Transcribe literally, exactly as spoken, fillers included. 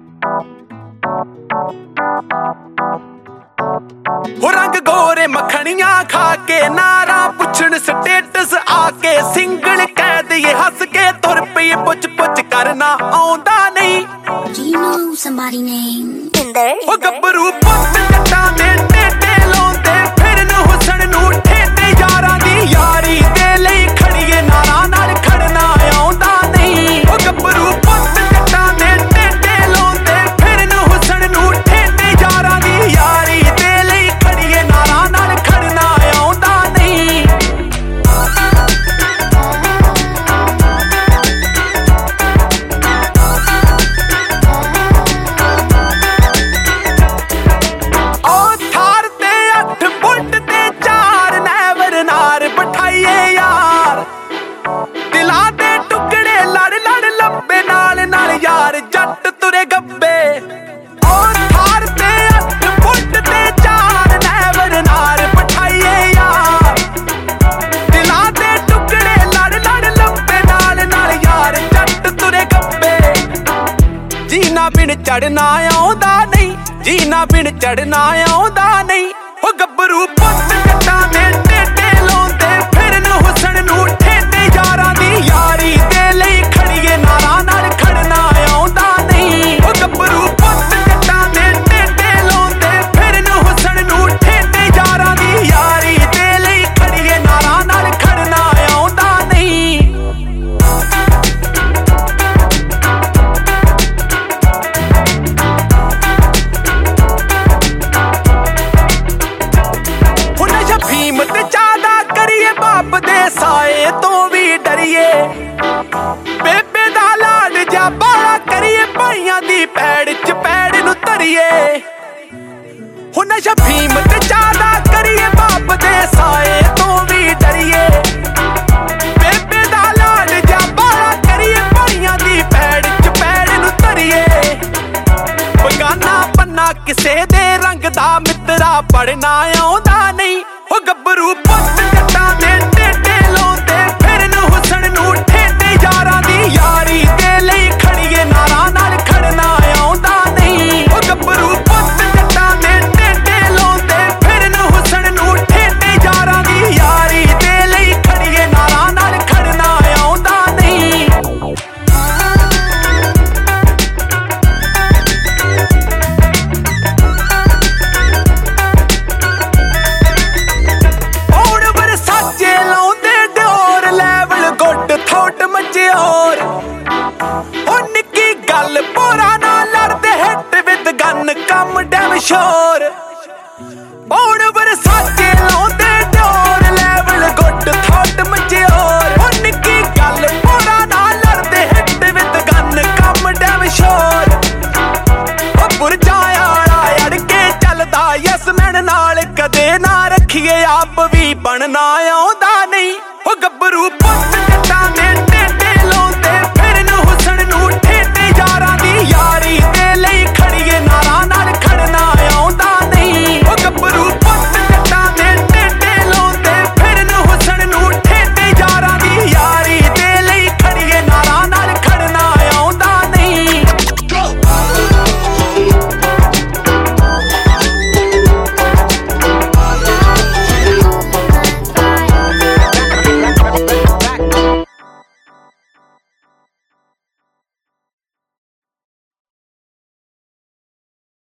हो रंग गोरे मखनियां खा के नारा पुछण स्टेटस आके सिंगल कह दिए हंस के तुर पई पुछ पुछ करना आउंदा नहीं। Do you know somebody named Inder? ओ गब्बरू पुੱਤ जट्टां दे टेटे लाउंदे फिरन हुसन नूं ठेटे यारां दी यारी दे लई खड़ीए नारा नाल खड़ना आउंदा नहीं। ओ गब्बरू पुੱਤ जट्टां दे टेटे लाउंदे फिरन हुसन नूं ठेटे यारां दी यारी दे लई खड़ीए नारा नाल खड़ना आउंदा नहीं। जट तुरे गब्बे और थार ते अठ फुट ते चार नैवर नार पठाइए यार दिला दे टुकड़े लड़ लड़ लंबे नाल नाल यार जट तुरे गब्बे। जीना बिन चढ़ना आउंदा नहीं जीना बिन चढ़ना आउंदा नहीं। ओ गब्बरू पुੱਤ जट्टां दे टेटे लाउंदे फिरन हुसन नूं ठेटे यारां दी यारी दे लई खड़ीए नारा नाल खड़ना आउंदा नहीं। ओ गब्बरू पुੱਤ जट्टां दे टेटे लाउंदे फिरन हुसन नूं ठेटे यारां दी यारी दे लई खड़ीए नारा नाल खड़ना आउंदा नहीं। हुण शफीम ते चादा करिए बाप दे साए तो भी डरिए बेबे दा लाड जा बाला करिए भाइयां दी पैड़ च पैड़ नूं धरिए। हुण शफीम ते चादा करिए बाप दे साए तो भी डरिए बेबे दा लाड जा बाला करिए भाइयां दी पैड़ च पैड़ नूं धरिए। बगाना पन्ना किसे दे रंग दा मित्तरा पढ़ना आउंदा नहीं। ओ गब्बरू पुੱਤ जट्टां दे टेटे लाउंदे फिरन हुसन नूं ठेटे यारां दी यारी दे लई खड़ीए नारा नाल खड़ना आउंदा नहीं। ओ गब्बरू पुੱਤ जट्टां दे टेटे लाउंदे फिरन हुसन नूं ठेटे यारां दी यारी दे लई खड़ीए नारा नाल खड़ना आउंदा नहीं। थोट मचे और ओ निक्की गल पोरा ना लड़दे हिट विद गन कम डैम शोर पौड़ बरसाचे